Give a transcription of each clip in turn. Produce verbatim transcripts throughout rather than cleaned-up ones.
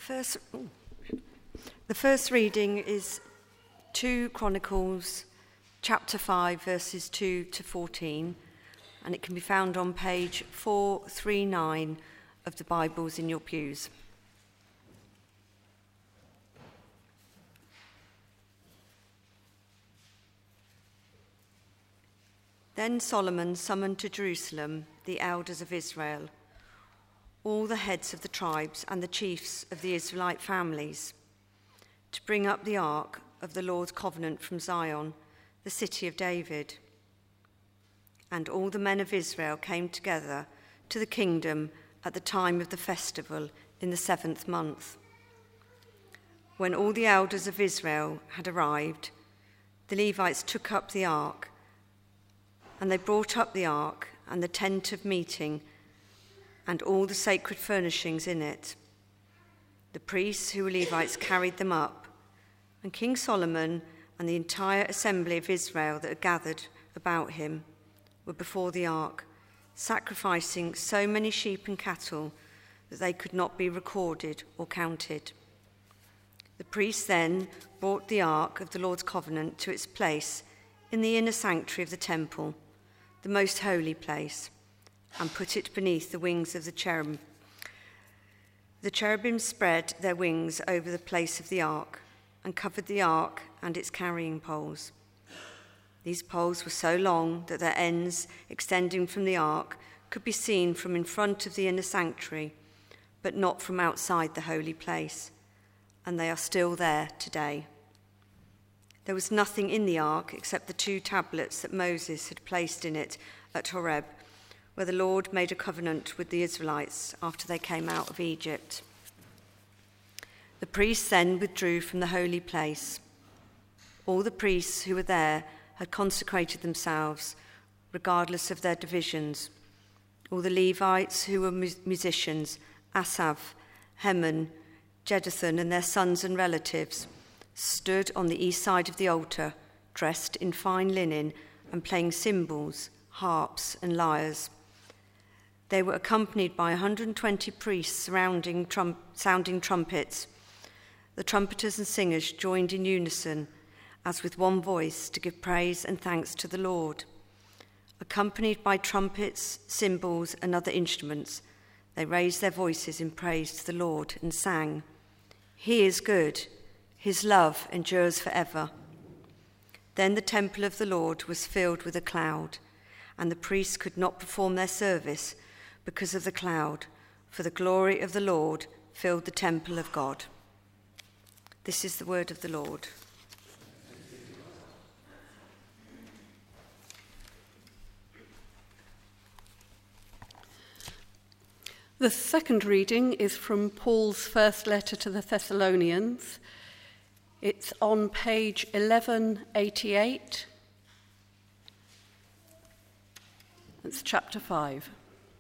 first, ooh, the first reading is two Chronicles, chapter five, verses two to fourteen, and it can be found on page four thirty-nine of the Bibles in your pews. Then Solomon summoned to Jerusalem the elders of Israel, all the heads of the tribes and the chiefs of the Israelite families, to bring up the ark of the Lord's covenant from Zion, the city of David. And all the men of Israel came together to the kingdom at the time of the festival in the seventh month. When all the elders of Israel had arrived, the Levites took up the ark, and they brought up the ark and the tent of meeting and all the sacred furnishings in it. The priests who were Levites carried them up, and King Solomon and the entire assembly of Israel that had gathered about him were before the ark, sacrificing so many sheep and cattle that they could not be recorded or counted. The priests then brought the ark of the Lord's covenant to its place in the inner sanctuary of the temple, the most holy place, and put it beneath the wings of the cherub. The cherubim spread their wings over the place of the ark and covered the ark and its carrying poles. These poles were so long that their ends, extending from the ark, could be seen from in front of the inner sanctuary, but not from outside the holy place, and they are still there today. There was nothing in the ark except the two tablets that Moses had placed in it at Horeb, where the Lord made a covenant with the Israelites after they came out of Egypt. The priests then withdrew from the holy place. All the priests who were there had consecrated themselves, regardless of their divisions. All the Levites who were musicians, Asaph, Heman, Jeduthun, and their sons and relatives, stood on the east side of the altar, dressed in fine linen and playing cymbals, harps, and lyres. They were accompanied by one hundred twenty priests surrounding trum- sounding trumpets. The trumpeters and singers joined in unison, as with one voice, to give praise and thanks to the Lord. Accompanied by trumpets, cymbals, and other instruments, they raised their voices in praise to the Lord and sang, "He is good, his love endures forever." Then the temple of the Lord was filled with a cloud, and the priests could not perform their service because of the cloud, for the glory of the Lord filled the temple of God. This is the word of the Lord. The second reading is from Paul's first letter to the Thessalonians. It's on page eleven eighty-eight. It's chapter five.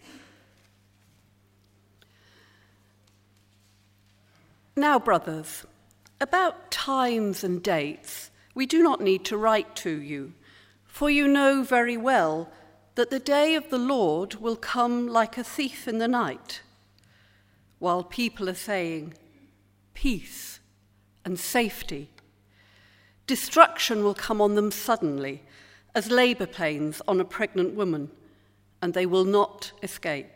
Now, brothers, about times and dates, we do not need to write to you, for you know very well that the day of the Lord will come like a thief in the night, while people are saying, peace and safety. Destruction will come on them suddenly, as labour pains on a pregnant woman, and they will not escape.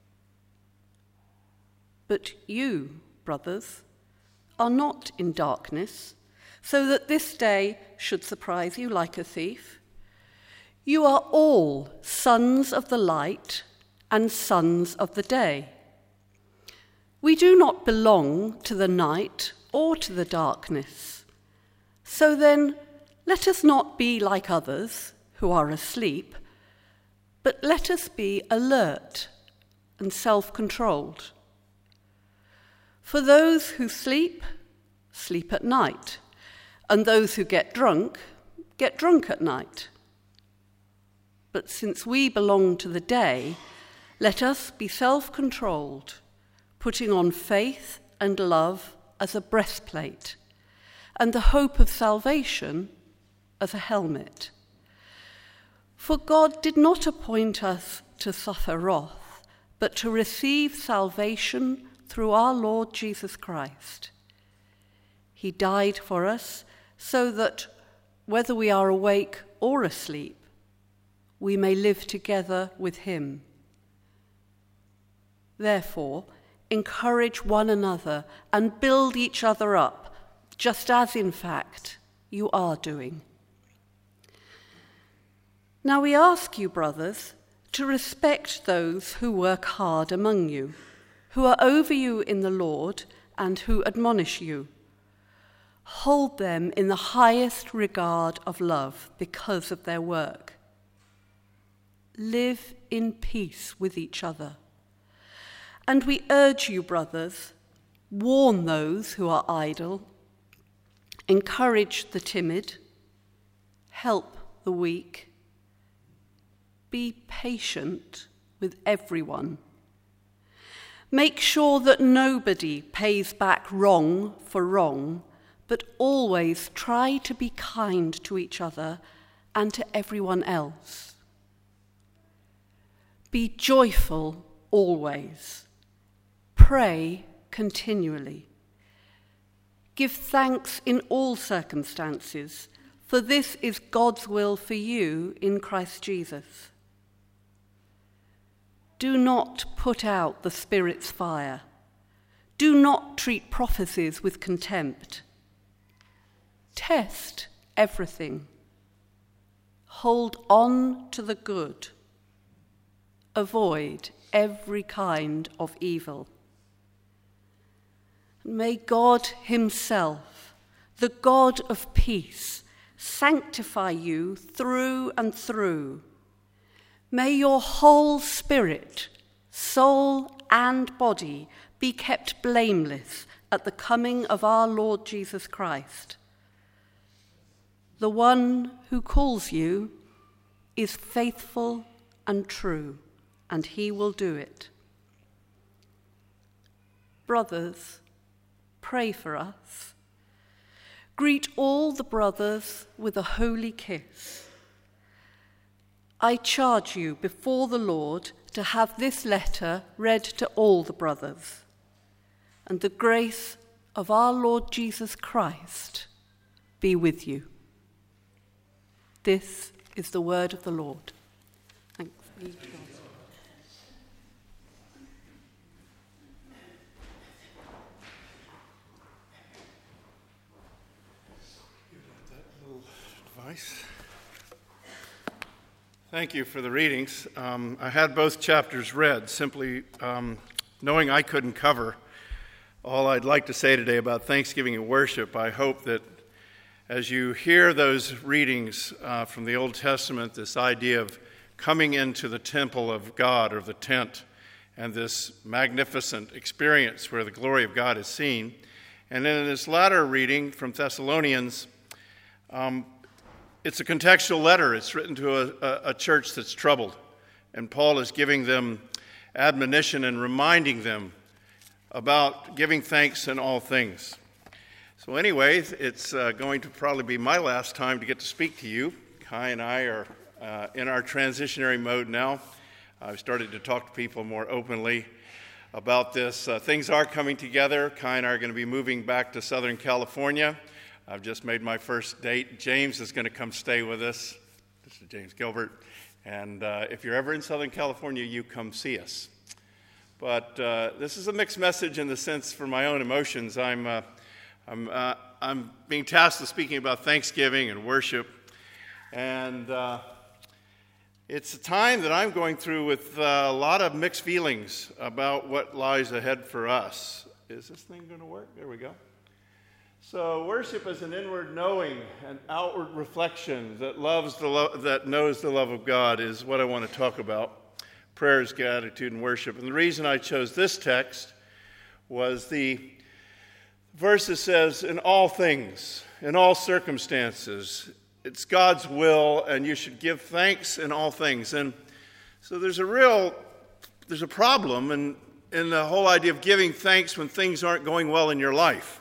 But you, brothers, are not in darkness, so that this day should surprise you like a thief. You are all sons of the light and sons of the day. We do not belong to the night or to the darkness. So then, let us not be like others who are asleep, but let us be alert and self-controlled. For those who sleep, sleep at night, and those who get drunk, get drunk at night. But since we belong to the day, let us be self-controlled, putting on faith and love as a breastplate, and the hope of salvation as a helmet. For God did not appoint us to suffer wrath, but to receive salvation through our Lord Jesus Christ. He died for us so that, whether we are awake or asleep, we may live together with him. Therefore, encourage one another and build each other up, just as, in fact, you are doing. Now we ask you, brothers, to respect those who work hard among you, who are over you in the Lord and who admonish you. Hold them in the highest regard of love because of their work. Live in peace with each other. And we urge you, brothers, warn those who are idle, encourage the timid, help the weak, be patient with everyone. Make sure that nobody pays back wrong for wrong, but always try to be kind to each other and to everyone else. Be joyful always. Pray continually. Give thanks in all circumstances, for this is God's will for you in Christ Jesus. Do not put out the Spirit's fire. Do not treat prophecies with contempt. Test everything. Hold on to the good. Avoid every kind of evil. May God himself, the God of peace, sanctify you through and through. May your whole spirit, soul, and body be kept blameless at the coming of our Lord Jesus Christ. The one who calls you is faithful and true, and he will do it. Brothers, pray for us. Greet all the brothers with a holy kiss. I charge you before the Lord to have this letter read to all the brothers, and the grace of our Lord Jesus Christ be with you. This is the word of the Lord. Thanks be to God. Thank you for the readings. Um, I had both chapters read, simply um, knowing I couldn't cover all I'd like to say today about Thanksgiving and worship. I hope that as you hear those readings uh, from the Old Testament, this idea of coming into the temple of God or the tent and this magnificent experience where the glory of God is seen. And then in this latter reading from Thessalonians, um, it's a contextual letter. It's written to a, a, a church that's troubled. And Paul is giving them admonition and reminding them about giving thanks in all things. So anyway, it's uh, going to probably be my last time to get to speak to you. Kai and I are uh, in our transitionary mode now. I've started to talk to people more openly about this. Uh, things are coming together. Kai and I are going to be moving back to Southern California. I've just made my first date. James is going to come stay with us. This is James Gilbert. And uh, if you're ever in Southern California, you come see us. But uh, this is a mixed message in the sense for my own emotions. I'm, uh, I'm, uh, I'm being tasked with speaking about Thanksgiving and worship. And uh, it's a time that I'm going through with uh, a lot of mixed feelings about what lies ahead for us. Is this thing going to work? There we go. So worship is an inward knowing, an outward reflection that loves the lo- that knows the love of God is what I want to talk about. Prayer is gratitude and worship. And the reason I chose this text was the verse that says, in all things, in all circumstances, it's God's will and you should give thanks in all things. And so there's a real, there's a problem in, in the whole idea of giving thanks when things aren't going well in your life.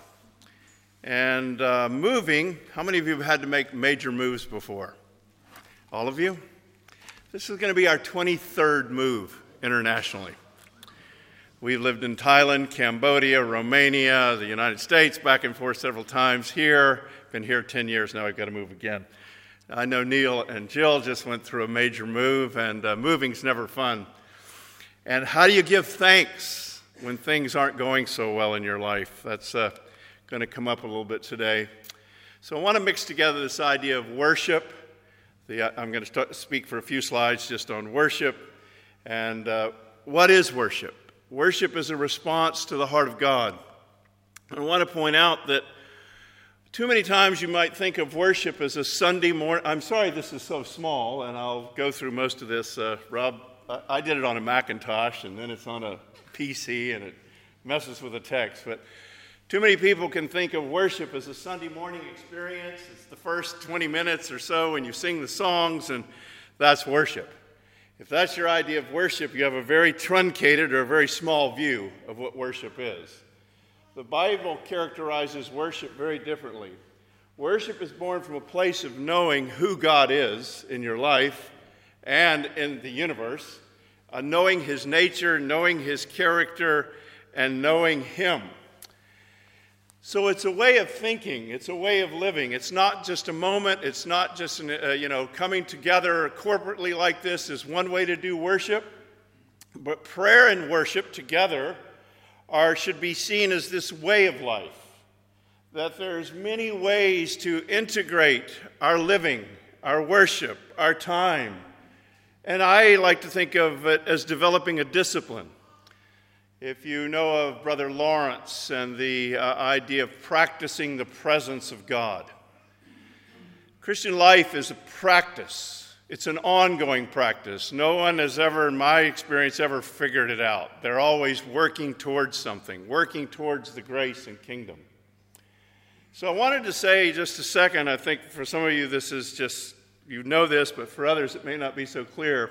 And uh, moving, how many of you have had to make major moves before? All of you? This is going to be our twenty-third move internationally. We've lived in Thailand, Cambodia, Romania, the United States, back and forth several times here. Been here ten years now, I've got to move again. I know Neil and Jill just went through a major move, and uh, moving's never fun. And how do you give thanks when things aren't going so well in your life? That's uh, going to come up a little bit today. So I want to mix together this idea of worship. The, uh, I'm going to start, speak for a few slides just on worship. And uh, what is worship? Worship is a response to the heart of God. I want to point out that too many times you might think of worship as a Sunday morning. I'm sorry this is so small, and I'll go through most of this. Uh, Rob, I did it on a Macintosh, and then it's on a P C, and it messes with the text. But too many people can think of worship as a Sunday morning experience. It's the first twenty minutes or so when you sing the songs, and that's worship. If that's your idea of worship, you have a very truncated or a very small view of what worship is. The Bible characterizes worship very differently. Worship is born from a place of knowing who God is in your life and in the universe, uh, knowing his nature, knowing his character, and knowing him. So it's a way of thinking. It's a way of living. It's not just a moment. It's not just, an, uh, you know, coming together corporately like this is one way to do worship. But prayer and worship together are should be seen as this way of life. That there's many ways to integrate our living, our worship, our time. And I like to think of it as developing a discipline. If you know of Brother Lawrence and the uh, idea of practicing the presence of God. Christian life is a practice. It's an ongoing practice. No one has ever, in my experience, ever figured it out. They're always working towards something, working towards the grace and kingdom. So I wanted to say just a second, I think for some of you this is just, you know this, but for others it may not be so clear.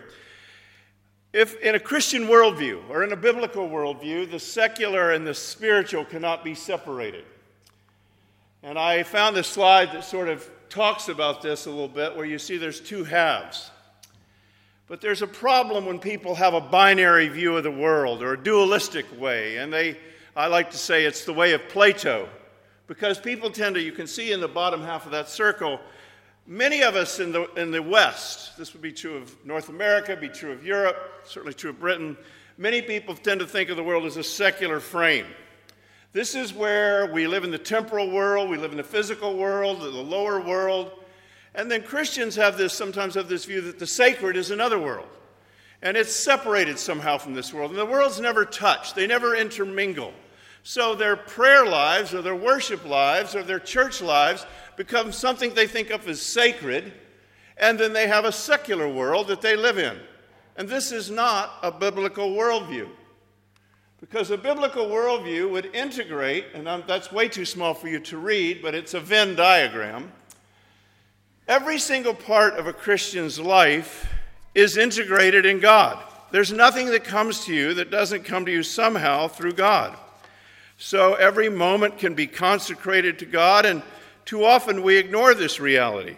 If in a Christian worldview or in a biblical worldview, the secular and the spiritual cannot be separated. And I found this slide that sort of talks about this a little bit, where you see there's two halves. But there's a problem when people have a binary view of the world or a dualistic way. And they, I like to say it's the way of Plato. Because people tend to, you can see in the bottom half of that circle, many of us in the in the West, this would be true of North America, be true of Europe, certainly true of Britain, many people tend to think of the world as a secular frame. This is where we live in the temporal world, we live in the physical world, the lower world, and then Christians have this, sometimes have this view that the sacred is another world. And it's separated somehow from this world, and the world's never touched, they never intermingle. So their prayer lives or their worship lives or their church lives become something they think of as sacred, and then they have a secular world that they live in. And this is not a biblical worldview. Because a biblical worldview would integrate, and I'm, that's way too small for you to read, but it's a Venn diagram. Every single part of a Christian's life is integrated in God. There's nothing that comes to you that doesn't come to you somehow through God. So every moment can be consecrated to God, and too often we ignore this reality.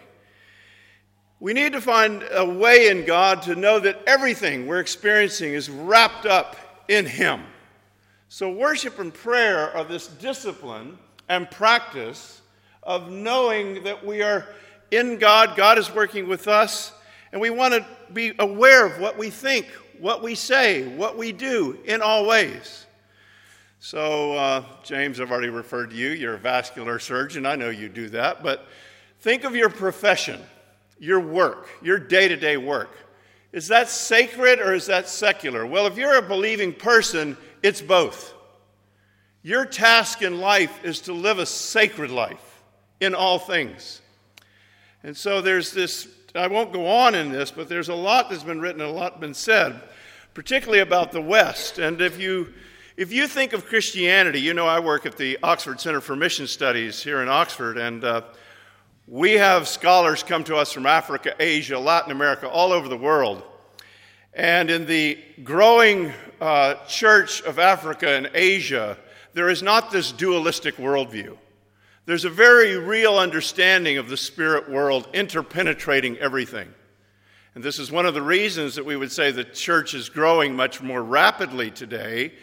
We need to find a way in God to know that everything we're experiencing is wrapped up in Him. So worship and prayer are this discipline and practice of knowing that we are in God, God is working with us, and we want to be aware of what we think, what we say, what we do in all ways. So, uh, James, I've already referred to you. You're a vascular surgeon. I know you do that. But think of your profession, your work, your day-to-day work. Is that sacred or is that secular? Well, if you're a believing person, it's both. Your task in life is to live a sacred life in all things. And so there's this, I won't go on in this, but there's a lot that's been written and a lot been said, particularly about the West. And if you... If you think of Christianity, you know I work at the Oxford Center for Mission Studies here in Oxford, and uh, we have scholars come to us from Africa, Asia, Latin America, all over the world. And in the growing uh, church of Africa and Asia, there is not this dualistic worldview. There's a very real understanding of the spirit world interpenetrating everything. And this is one of the reasons that we would say the church is growing much more rapidly today,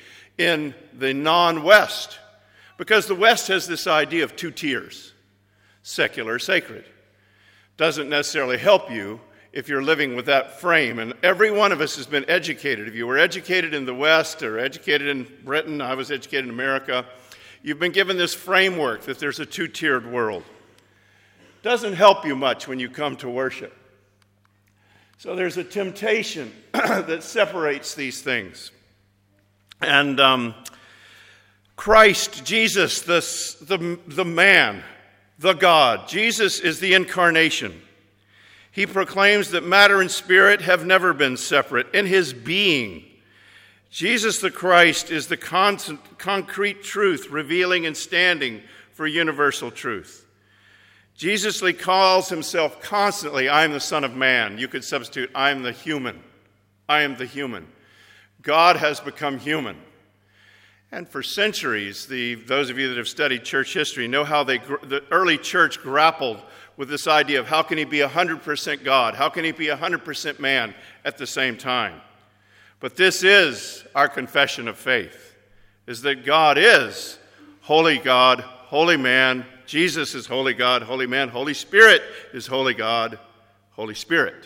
in the non-West, because the West has this idea of two tiers, secular, sacred. Doesn't necessarily help you if you're living with that frame. And every one of us has been educated. If you were educated in the West or educated in Britain, I was educated in America, you've been given this framework that there's a two-tiered world. Doesn't help you much when you come to worship. So there's a temptation that separates these things. And um, Christ, Jesus, the, the, the man, the God, Jesus is the incarnation. He proclaims that matter and spirit have never been separate in his being. Jesus the Christ is the con- concrete truth, revealing and standing for universal truth. Jesus calls himself constantly, I am the Son of Man. You could substitute, I am the human. I am the human. God has become human. And for centuries, the, those of you that have studied church history know how they, the early church grappled with this idea of how can he be one hundred percent God? How can he be one hundred percent man at the same time? But this is our confession of faith, is that God is holy God, holy man. Jesus is holy God, holy man. Holy Spirit is holy God, Holy Spirit.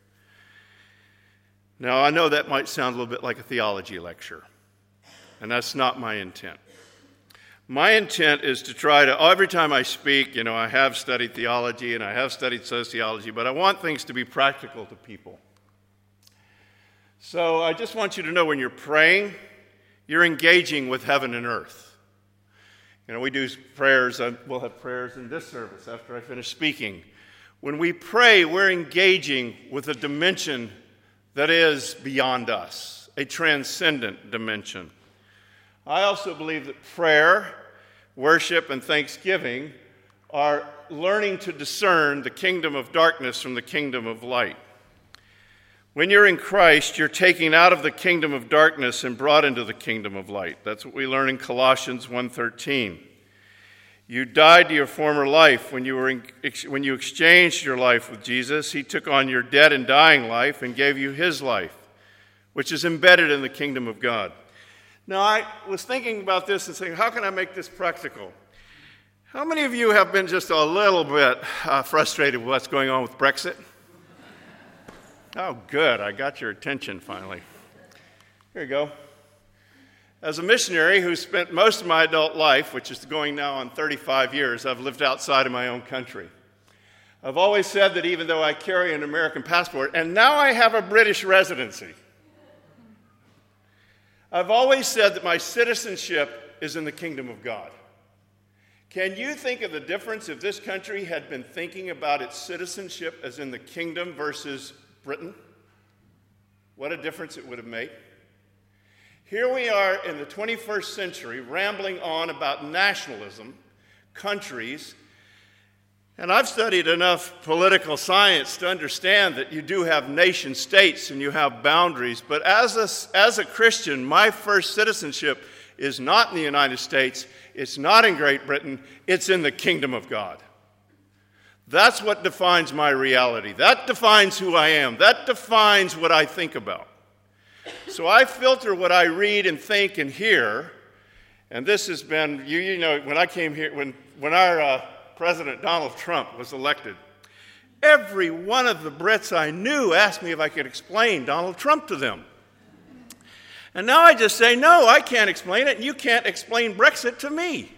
Now, I know that might sound a little bit like a theology lecture, and that's not my intent. My intent is to try to, every time I speak, you know, I have studied theology and I have studied sociology, but I want things to be practical to people. So I just want you to know when you're praying, you're engaging with heaven and earth. You know, we do prayers, we'll have prayers in this service after I finish speaking. When we pray, we're engaging with a dimension that is beyond us, a transcendent dimension. I also believe that prayer, worship, and thanksgiving are learning to discern the kingdom of darkness from the kingdom of light. When you're in Christ, you're taken out of the kingdom of darkness and brought into the kingdom of light. That's what we learn in Colossians one thirteen. You died to your former life when you were in, when you exchanged your life with Jesus. He took on your dead and dying life and gave you his life, which is embedded in the kingdom of God. Now, I was thinking about this and saying, how can I make this practical? How many of you have been just a little bit uh, frustrated with what's going on with Brexit? Oh, good. I got your attention finally. Here you go. As a missionary who spent most of my adult life, which is going now on thirty-five years, I've lived outside of my own country. I've always said that even though I carry an American passport, and now I have a British residency, I've always said that my citizenship is in the kingdom of God. Can you think of the difference if this country had been thinking about its citizenship as in the kingdom versus Britain? What a difference it would have made. Here we are in the twenty-first century rambling on about nationalism, countries, and I've studied enough political science to understand that you do have nation states and you have boundaries, but as a, as a Christian, my first citizenship is not in the United States, it's not in Great Britain, it's in the kingdom of God. That's what defines my reality. That defines who I am. That defines what I think about. So I filter what I read and think and hear, and this has been, you, you know, when I came here, when, when our uh, President Donald Trump was elected, every one of the Brits I knew asked me if I could explain Donald Trump to them. And now I just say, no, I can't explain it, and you can't explain Brexit to me.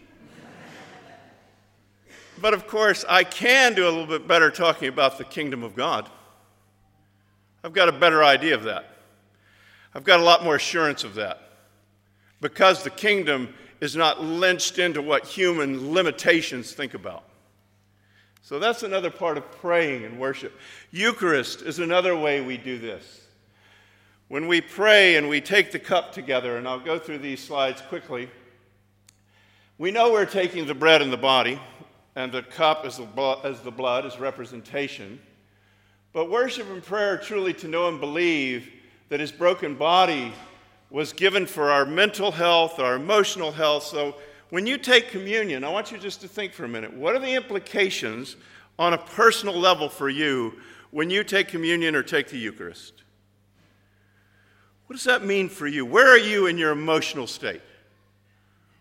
But of course, I can do a little bit better talking about the kingdom of God. I've got a better idea of that. I've got a lot more assurance of that. Because the kingdom is not lynched into what human limitations think about. So that's another part of praying and worship. Eucharist is another way we do this. When we pray and we take the cup together, and I'll go through these slides quickly, we know we're taking the bread and the body, and the cup as the blood, as the blood is representation. But worship and prayer are truly to know and believe that his broken body was given for our mental health, our emotional health. So when you take communion, I want you just to think for a minute, what are the implications on a personal level for you when you take communion or take the Eucharist? What does that mean for you? Where are you in your emotional state?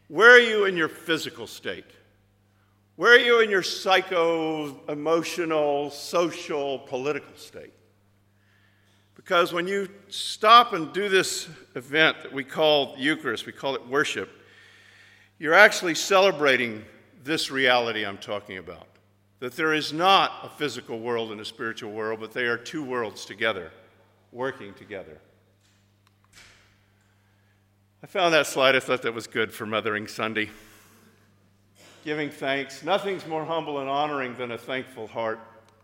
Where are you in your physical state? Where are you in your psycho-emotional, social, political state? Because when you stop and do this event that we call Eucharist, we call it worship, you're actually celebrating this reality I'm talking about. That there is not a physical world and a spiritual world, but they are two worlds together, working together. I found that slide. I thought that was good for Mothering Sunday. Giving thanks. Nothing's more humble and honoring than a thankful heart.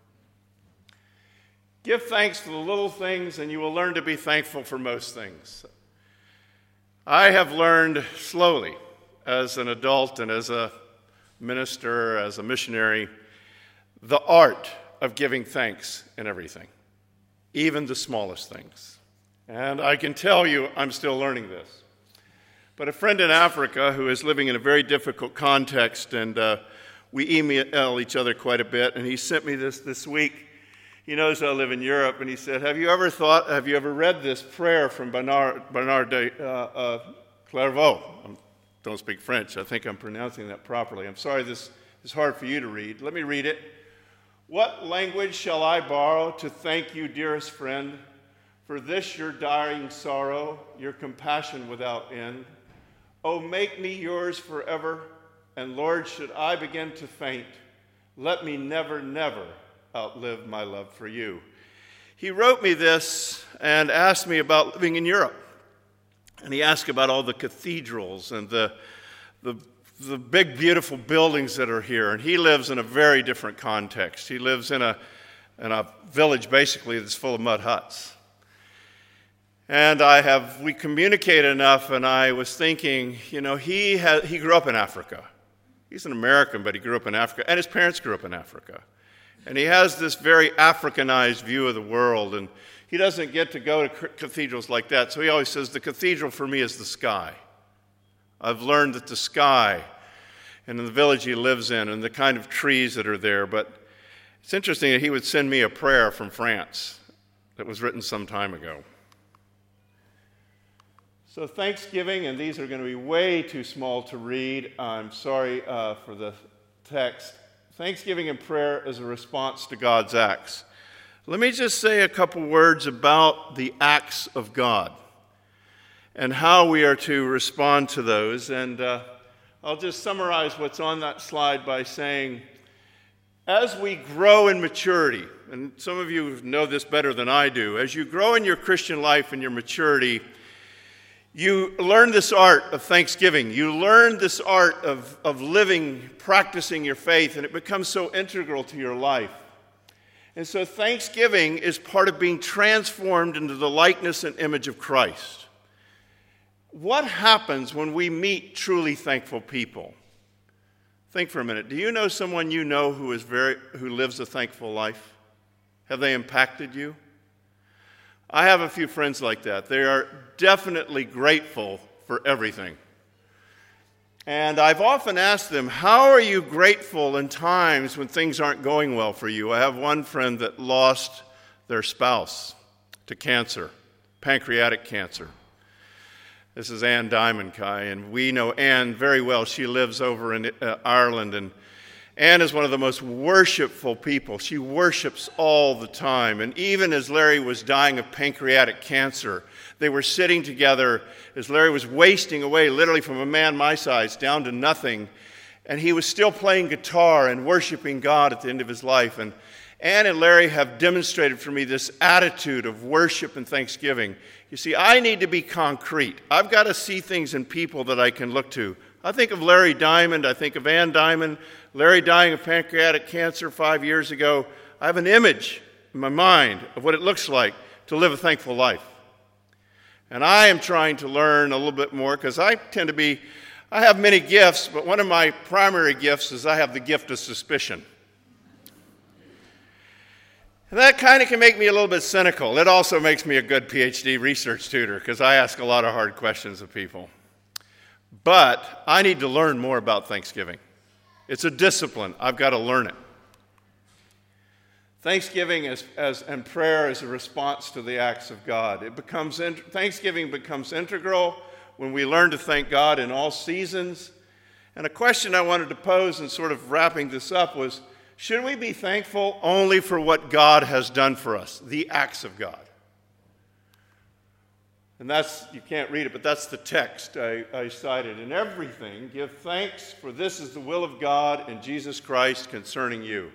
Give thanks for the little things, and you will learn to be thankful for most things. I have learned slowly, as an adult and as a minister, as a missionary, the art of giving thanks in everything, even the smallest things. And I can tell you I'm still learning this. But a friend in Africa who is living in a very difficult context, and uh, we email each other quite a bit, and he sent me this this week. He knows I live in Europe, and he said, have you ever thought, have you ever read this prayer from Bernard, Bernard de uh, uh, Clairvaux? I don't speak French. I think I'm pronouncing that properly. I'm sorry this is hard for you to read. Let me read it. What language shall I borrow to thank you, dearest friend, for this your dying sorrow, your compassion without end? Oh, make me yours forever, and Lord, should I begin to faint, let me never, never outlive my love for you. He wrote me this and asked me about living in Europe. And he asked about all the cathedrals and the, the, the big, beautiful buildings that are here. And he lives in a very different context. He lives in a, in a village, basically, that's full of mud huts. And I have, we communicated enough, and I was thinking, you know, he had, he grew up in Africa. He's an American, but he grew up in Africa, and his parents grew up in Africa. And he has this very Africanized view of the world, and he doesn't get to go to cathedrals like that, so he always says, the cathedral for me is the sky. I've learned that the sky, and in the village he lives in, and the kind of trees that are there, but it's interesting that he would send me a prayer from France that was written some time ago. So Thanksgiving, and these are going to be way too small to read. I'm sorry uh, for the text. Thanksgiving and prayer is a response to God's acts. Let me just say a couple words about the acts of God and how we are to respond to those. And uh, I'll just summarize what's on that slide by saying, as we grow in maturity, and some of you know this better than I do, as you grow in your Christian life and your maturity, you learn this art of thanksgiving. You learn this art of, of living, practicing your faith, and it becomes so integral to your life. And so thanksgiving is part of being transformed into the likeness and image of Christ. What happens when we meet truly thankful people? Think for a minute. Do you know someone you know who is very who lives a thankful life? Have they impacted you? I have a few friends like that. They are definitely grateful for everything. And I've often asked them, how are you grateful in times when things aren't going well for you? I have one friend that lost their spouse to cancer, pancreatic cancer. This is Ann Diamond, Kai, and we know Ann very well. She lives over in uh, Ireland, and Ann is one of the most worshipful people. She worships all the time. And even as Larry was dying of pancreatic cancer, they were sitting together as Larry was wasting away, literally from a man my size down to nothing. And he was still playing guitar and worshiping God at the end of his life. And Ann and Larry have demonstrated for me this attitude of worship and thanksgiving. You see, I need to be concrete. I've got to see things in people that I can look to. I think of Larry Diamond. I think of Ann Diamond. Larry dying of pancreatic cancer five years ago. I have an image in my mind of what it looks like to live a thankful life. And I am trying to learn a little bit more because I tend to be, I have many gifts, but one of my primary gifts is I have the gift of suspicion. And that kind of can make me a little bit cynical. It also makes me a good P H D research tutor because I ask a lot of hard questions of people. But I need to learn more about Thanksgiving. It's a discipline. I've got to learn it. Thanksgiving as, as, and prayer is a response to the acts of God. It becomes Thanksgiving becomes integral when we learn to thank God in all seasons. And a question I wanted to pose in sort of wrapping this up was, should we be thankful only for what God has done for us, the acts of God? And that's, you can't read it, but that's the text I, I cited. In everything, give thanks, for this is the will of God in Jesus Christ concerning you.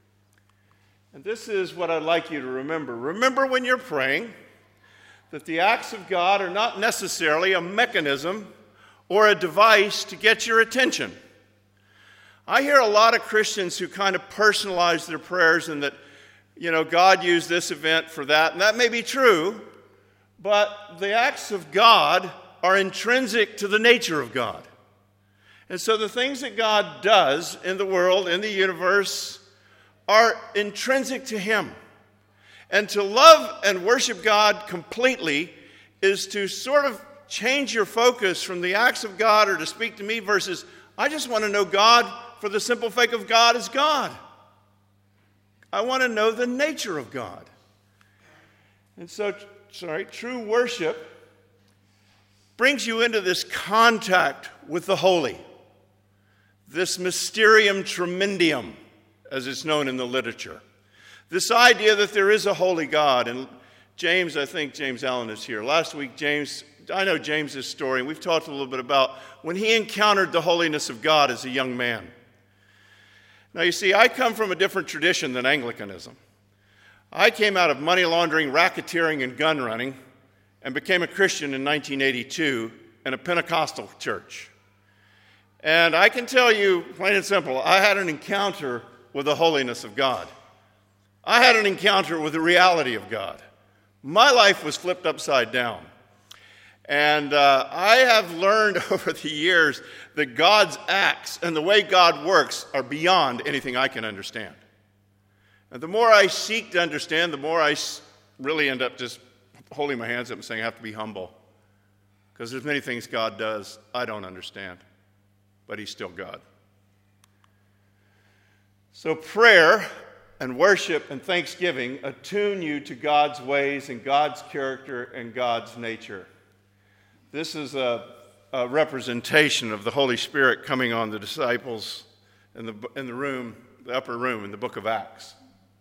And this is what I'd like you to remember. Remember when you're praying that the acts of God are not necessarily a mechanism or a device to get your attention. I hear a lot of Christians who kind of personalize their prayers and that, you know, God used this event for that, and that may be true, but the acts of God are intrinsic to the nature of God. And so the things that God does in the world, in the universe, are intrinsic to Him. And to love and worship God completely is to sort of change your focus from the acts of God or to speak to me versus, I just want to know God for the simple fact of God is God. I want to know the nature of God. And so, sorry, true worship brings you into this contact with the holy, this mysterium tremendium, as it's known in the literature. This idea that there is a holy God. And James, I think James Allen is here. Last week, James, I know James's story, and we've talked a little bit about when he encountered the holiness of God as a young man. Now, you see, I come from a different tradition than Anglicanism. I came out of money laundering, racketeering, and gun running, and became a Christian in nineteen eighty-two in a Pentecostal church. And I can tell you, plain and simple, I had an encounter with the holiness of God. I had an encounter with the reality of God. My life was flipped upside down. And uh, I have learned over the years that God's acts and the way God works are beyond anything I can understand. And the more I seek to understand, the more I really end up just holding my hands up and saying I have to be humble. Because there's many things God does I don't understand, but He's still God. So prayer and worship and thanksgiving attune you to God's ways and God's character and God's nature. This is a, a representation of the Holy Spirit coming on the disciples in the, in the room, the upper room in the book of Acts.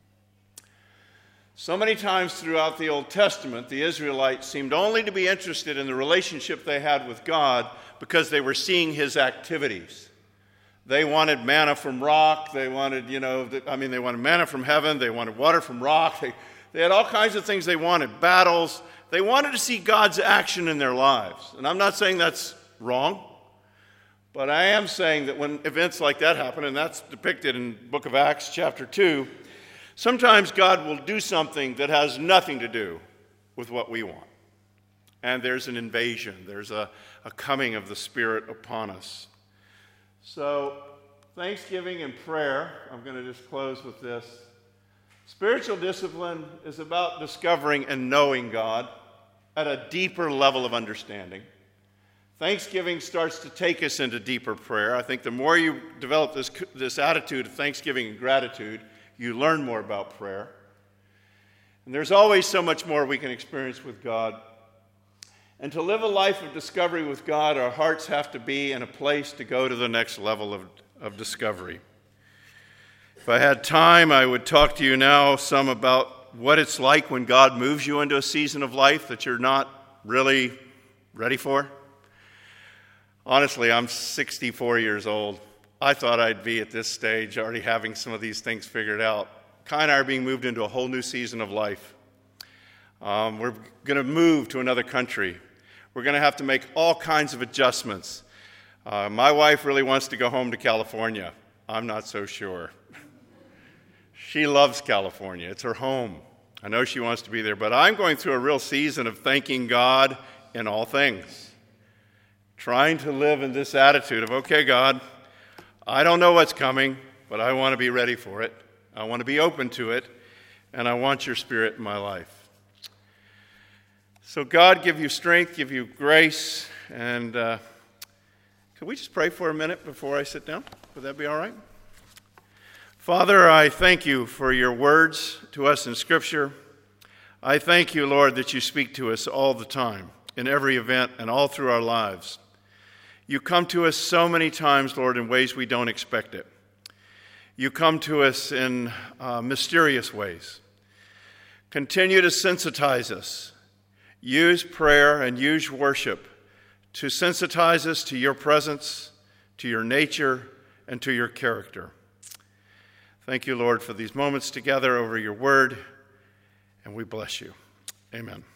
So many times throughout the Old Testament, the Israelites seemed only to be interested in the relationship they had with God because they were seeing His activities. They wanted manna from rock. They wanted, you know, I mean, they wanted manna from heaven. They wanted water from rock. They, they had all kinds of things they wanted, battles. They wanted to see God's action in their lives. And I'm not saying that's wrong, but I am saying that when events like that happen, and that's depicted in the book of Acts chapter two, sometimes God will do something that has nothing to do with what we want. And there's an invasion. There's a, a coming of the Spirit upon us. So, thanksgiving and prayer, I'm going to just close with this. Spiritual discipline is about discovering and knowing God at a deeper level of understanding. Thanksgiving starts to take us into deeper prayer. I think the more you develop this, this attitude of thanksgiving and gratitude, you learn more about prayer. And there's always so much more we can experience with God. And to live a life of discovery with God, our hearts have to be in a place to go to the next level of, of discovery. If I had time, I would talk to you now some about what it's like when God moves you into a season of life that you're not really ready for. Honestly, I'm sixty-four years old. I thought I'd be at this stage already having some of these things figured out. Kai and I are being moved into a whole new season of life. Um, we're going to move to another country. We're going to have to make all kinds of adjustments. Uh, my wife really wants to go home to California. I'm not so sure. She loves California. It's her home. I know she wants to be there, but I'm going through a real season of thanking God in all things. Trying to live in this attitude of, okay, God, I don't know what's coming, but I want to be ready for it. I want to be open to it, and I want your Spirit in my life. So God give you strength, give you grace, and uh, could we just pray for a minute before I sit down? Would that be all right? Father, I thank you for your words to us in Scripture. I thank you, Lord, that you speak to us all the time in every event and all through our lives. You come to us so many times, Lord, in ways we don't expect it. You come to us in uh, mysterious ways. Continue to sensitize us. Use prayer and use worship to sensitize us to your presence, to your nature, and to your character. Thank you, Lord, for these moments together over your word, and we bless you. Amen.